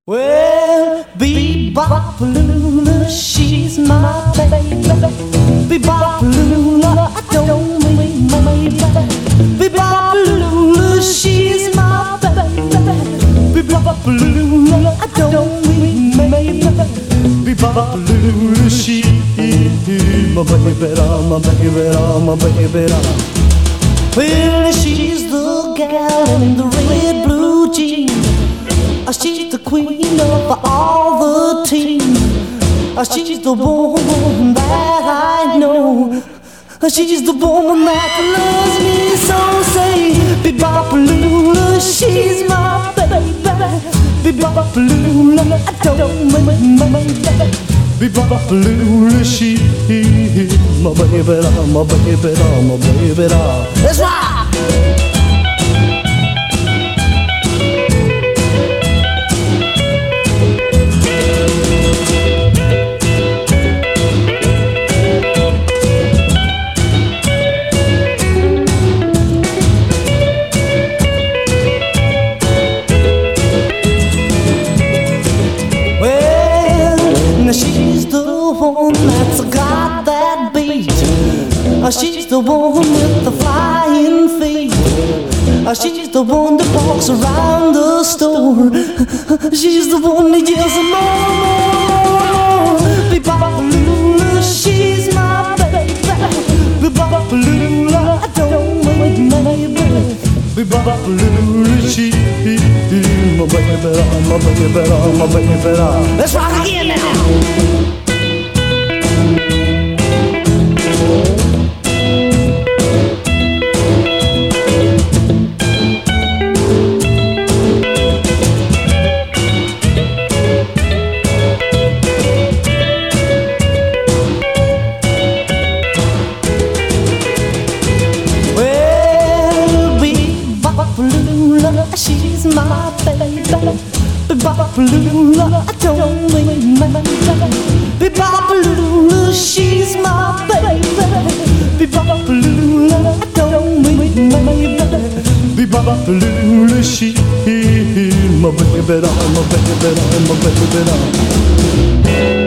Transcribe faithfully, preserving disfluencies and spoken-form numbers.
Well, Bebop-a-lula, she's my baby. Bebop-a-lula, I don't mean my baby. Bebop-a-lula, she's my baby. Bebop-a-lula, I don't mean my baby. Bebop-a-lula, she's my baby, my baby, my baby. Well, she's the gal in the red blue jeans. She's the queen of all the team. She's the woman that I know. She's the woman that loves me so. Say, Bebop-a-lula, she's my baby. Bebop-a-lula, I don't mean my baby. Bebop-a-lula, she's my baby, my baby, my baby. Let's rock! She's the one that's got that beat. She's the one with the flying feet. She's the one that walks around the store. She's the one that yells more. Bebop-a-lula, she's my baby. Bebop-a-lula, I don't mean my baby. Bebop-a-lula, she's my baby, my baby, my baby. Let's rock again now. She's my baby. Bebop-a-lula, I don't mean my baby. Bebop-a-lula, she's my baby. Bebop-a-lula, I don't mean my baby. Bebop-a-lula, she's my baby, my baby, my baby.